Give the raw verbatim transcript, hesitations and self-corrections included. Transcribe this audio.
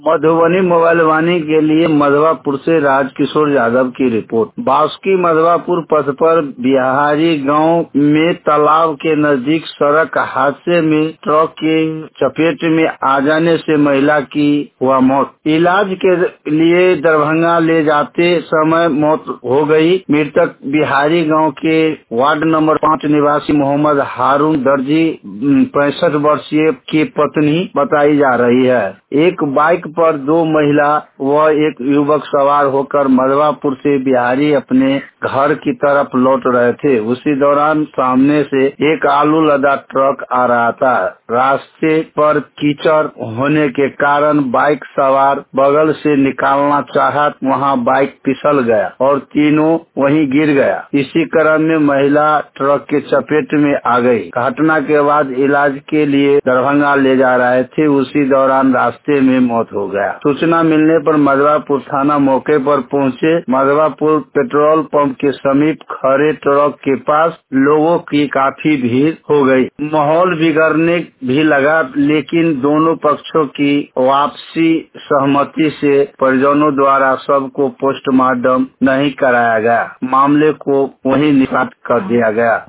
Madhubani mobile वाणी के लिए मधवापुर से राजकिशोर यादव की रिपोर्ट। बासुकी मधवापुर पथ पर बिहारी गांव में तालाब के नजदीक सड़क हादसे में ट्रक के चपेट में आ जाने से महिला की हुआ मौत। इलाज के लिए दरभंगा ले जाते समय मौत हो गई। मृतक बिहारी गांव के वार्ड नंबर पाँच निवासी मोहम्मद हारून दर्जी पैंसठ वर्षीय की पत्नी बताई जा रही है। एक बाइक पर दो महिला व एक युवक सवार होकर मधवापुर से बिहारी अपने घर की तरफ लौट रहे थे। उसी दौरान सामने से एक आलू लदा ट्रक आ रहा था। रास्ते पर कीचड़ होने के कारण बाइक सवार बगल से निकालना चाहा, वहां बाइक फिसल गया और तीनों वहीं गिर गया। इसी क्रम में महिला ट्रक के चपेट में आ गई। घटना के बाद इलाज के लिए दरभंगा ले जा रहे थे। उसी दौरान रास्ते में मौत हो गया। सूचना मिलने पर मधवापुर थाना मौके पर पहुंचे। मधवापुर पेट्रोल पंप के समीप खड़े ट्रक के पास लोगों की काफी भीड़ हो गई। माहौल बिगड़ने भी लगा, लेकिन दोनों पक्षों की वापसी सहमति से परिजनों द्वारा सबको पोस्टमार्टम नहीं कराया गया। मामले को वहीं निष्पादित कर दिया गया।